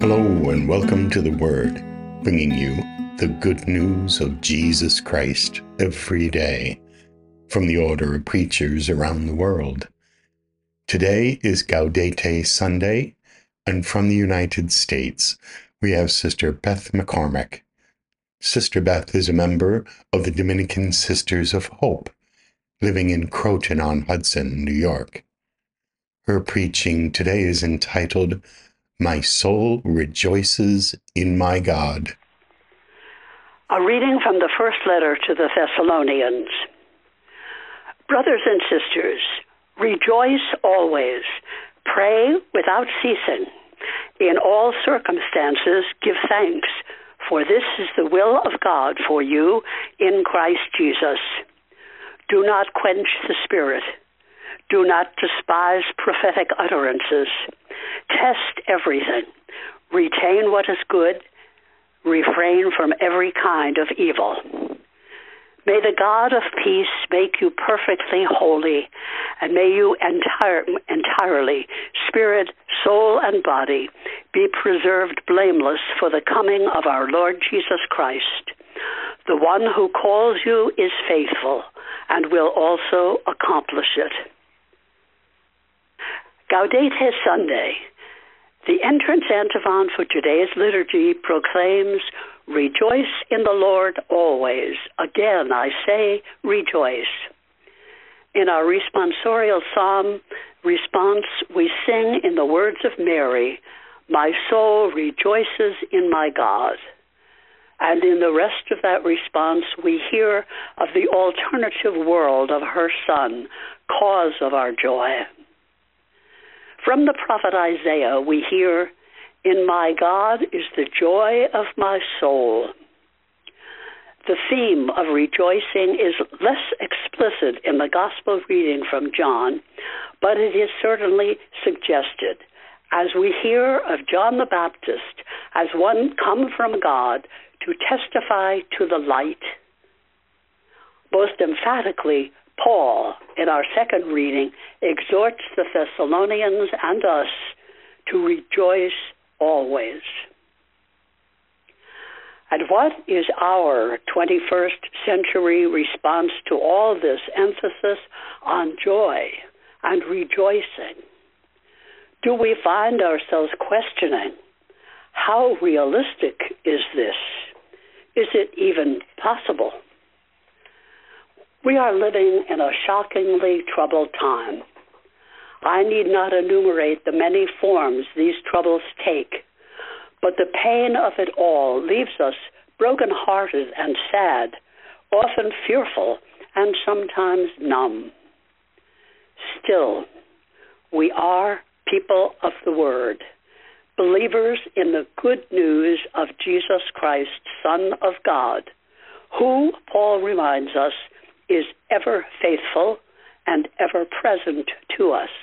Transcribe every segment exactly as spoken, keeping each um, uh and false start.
Hello and welcome to The Word, bringing you the good news of Jesus Christ every day from the order of preachers around the world. Today is Gaudete Sunday, and from the United States, we have Sister Beth McCormick. Sister Beth is a member of the Dominican Sisters of Hope, living in Croton-on-Hudson, New York. Her preaching today is entitled, My Soul Rejoices in My God. A reading from the first letter to the Thessalonians. Brothers and sisters, rejoice always, pray without ceasing. In all circumstances give thanks, for this is the will of God for you in Christ Jesus. Do not quench the Spirit. Do not despise prophetic utterances. Test everything. Retain what is good. Refrain from every kind of evil. May the God of peace make you perfectly holy, and may you entire, entirely, spirit, soul, and body, be preserved blameless for the coming of our Lord Jesus Christ. The one who calls you is faithful, and will also accomplish it. Gaudete Sunday. The entrance antiphon for today's liturgy proclaims, Rejoice in the Lord always. Again, I say, rejoice. In our responsorial psalm response, we sing in the words of Mary, My soul rejoices in my God. And in the rest of that response, we hear of the alternative world of her Son, cause of our joy. From the prophet Isaiah, we hear, In my God is the joy of my soul. The theme of rejoicing is less explicit in the gospel reading from John, but it is certainly suggested as we hear of John the Baptist as one come from God to testify to the light. Most emphatically, Paul, in our second reading, exhorts the Thessalonians and us to rejoice always. And what is our twenty-first century response to all this emphasis on joy and rejoicing? Do we find ourselves questioning, how realistic is this? Is it even possible? We are living in a shockingly troubled time. I need not enumerate the many forms these troubles take, but the pain of it all leaves us broken-hearted and sad, often fearful and sometimes numb. Still, we are people of the Word, believers in the good news of Jesus Christ, Son of God, who, Paul reminds us, is ever faithful and ever present to us.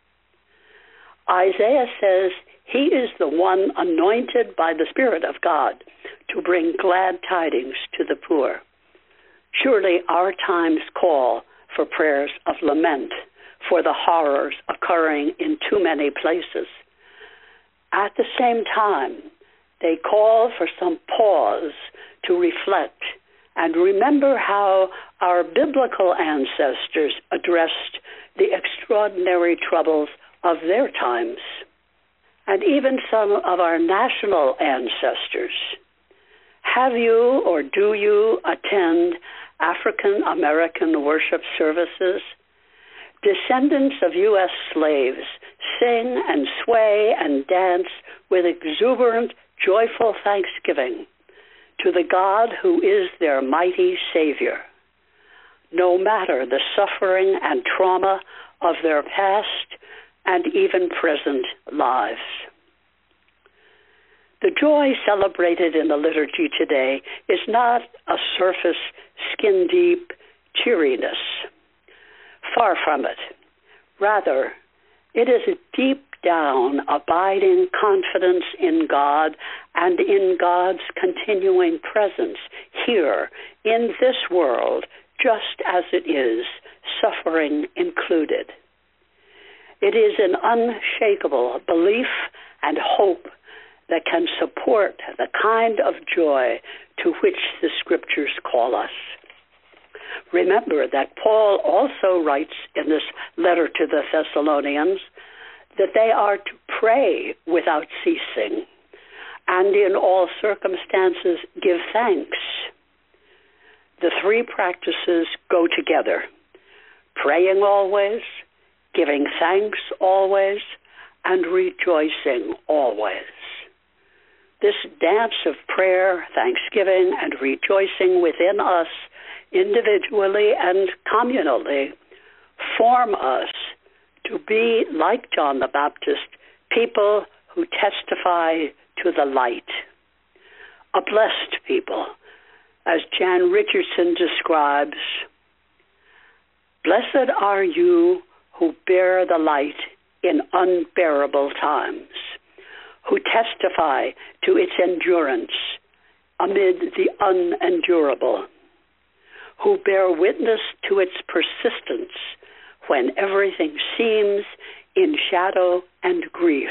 Isaiah says he is the one anointed by the Spirit of God to bring glad tidings to the poor. Surely our times call for prayers of lament for the horrors occurring in too many places. At the same time, they call for some pause to reflect and remember how our biblical ancestors addressed the extraordinary troubles of their times, and even some of our national ancestors. Have you or do you attend African American worship services? Descendants of U S slaves sing and sway and dance with exuberant, joyful thanksgiving to the God who is their mighty Savior, no matter the suffering and trauma of their past and even present lives. The joy celebrated in the liturgy today is not a surface, skin-deep cheeriness. Far from it. Rather, it is a deep down, abiding confidence in God and in God's continuing presence here in this world, just as it is, suffering included. It is an unshakable belief and hope that can support the kind of joy to which the Scriptures call us. Remember that Paul also writes in this letter to the Thessalonians that they are to pray without ceasing, and in all circumstances give thanks. The three practices go together: praying always, giving thanks always, and rejoicing always. This dance of prayer, thanksgiving, and rejoicing within us, individually and communally, form us to be, like John the Baptist, people who testify to the light. A blessed people, as Jan Richardson describes, "Blessed are you who bear the light in unbearable times, who testify to its endurance amid the unendurable, who bear witness to its persistence when everything seems in shadow and grief."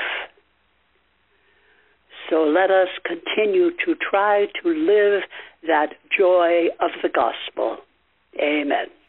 So let us continue to try to live that joy of the gospel. Amen.